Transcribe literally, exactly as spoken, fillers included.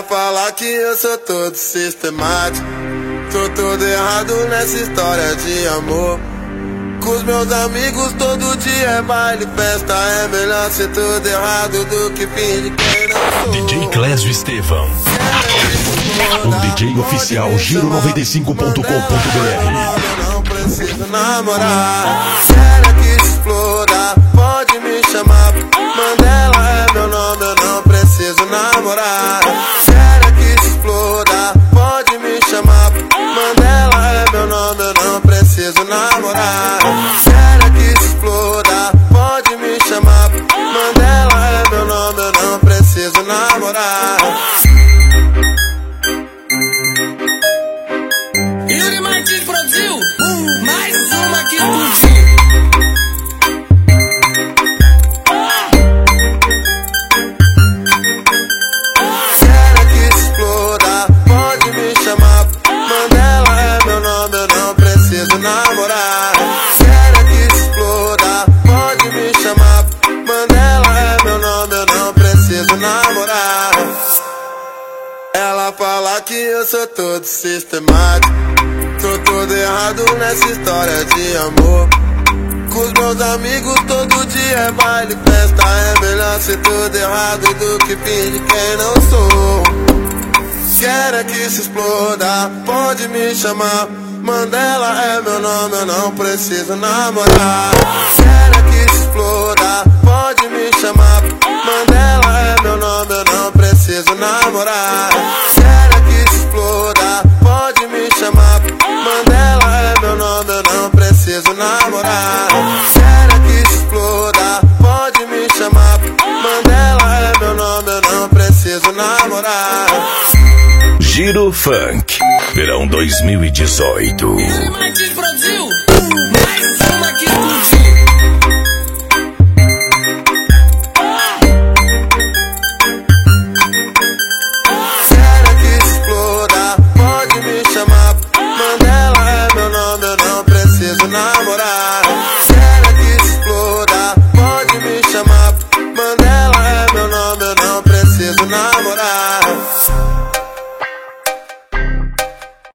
fala que eu sou todo sistemático, tô todo errado nessa história de amor. Com os meus amigos todo dia é baile, festa, é melhor ser tudo errado do que fingir quem não sou. D J Clésio Estevão, o D J oficial Giro noventa e cinco ponto com ponto b r. Não preciso namorar, quero que se exploda, pode me chamar. Mandela é meu nome, eu não preciso namorar. Quero que se exploda, pode me chamar. Mandela é meu nome, eu não preciso namorar. Quero que se exploda, pode me chamar. Mandela é meu nome, eu não preciso namorar. Yuri Martins produziu mais uma que explodiu. Quero que se exploda, pode me chamar. Mandela é meu nome, eu não preciso namorar. Quero que se exploda, pode me chamar. Mandela é meu nome, eu não preciso namorar. Ela fala que eu sou todo sistemático, tô todo errado nessa história de amor. Com os meus amigos todo dia é baile, festa, é melhor ser tudo errado do que fingir quem não sou. Quero que se exploda, pode me chamar. Mandela é meu nome, eu não preciso namorar. Quero que se exploda, pode me chamar. Mandela é meu nome, eu não preciso namorar. Quero que se exploda, pode me chamar. Mandela é meu nome, eu não preciso namorar. Quero que se exploda, pode me chamar. Mandela é meu nome, eu não preciso namorar. Giro Funk, verão dois mil e dezoito. Yuri Martins